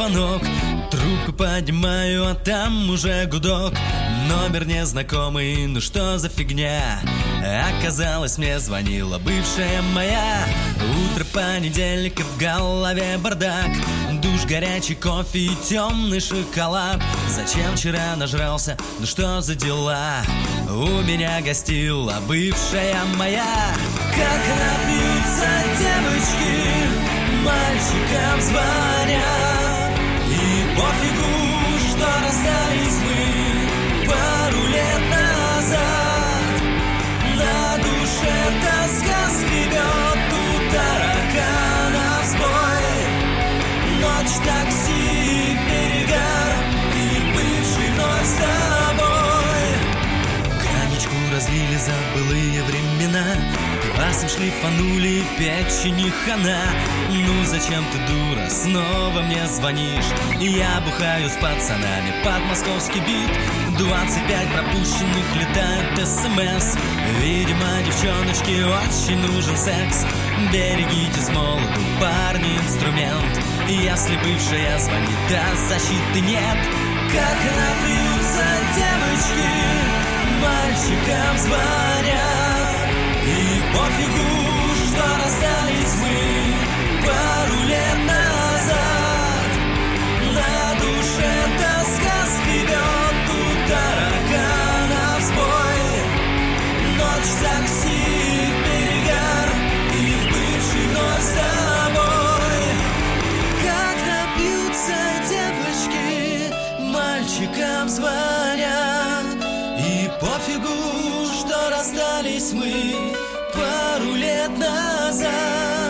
звонок. Трубку поднимаю, а там уже гудок. Номер незнакомый, ну что за фигня? Оказалось, мне звонила бывшая моя. Утро понедельника, в голове бардак. Душ, горячий кофе и темный шоколад. Зачем вчера нажрался? Ну что за дела? У меня гостила бывшая моя. Как напьются девочки, мальчикам звонят. И пофигу, что расстались мы пару лет назад. На душе тоска скребет, у тараканов сбой. Ночь, такси, перегар, и бывший вновь с тобой. Коньячку разлили за былые времена, пивасом шлифанули, печени хана. Ну зачем ты, дура, снова мне звонишь? Я бухаю с пацанами под московский бит. 25 пропущенных летает СМС. Видимо, девчоночке очень нужен секс. Берегите с молоду, парни, инструмент. Если бывшая звонит, а защиты нет. Как напьются девочки, мальчикам звонят. И пофигу, что расстались мы пару лет назад. На душе тоска скребет, у тараканов сбой. Ночь, такси, перегар, и бывший вновь с тобой. Как напьются девочки, мальчикам звонят. И пофигу, что расстались мы пару лет назад.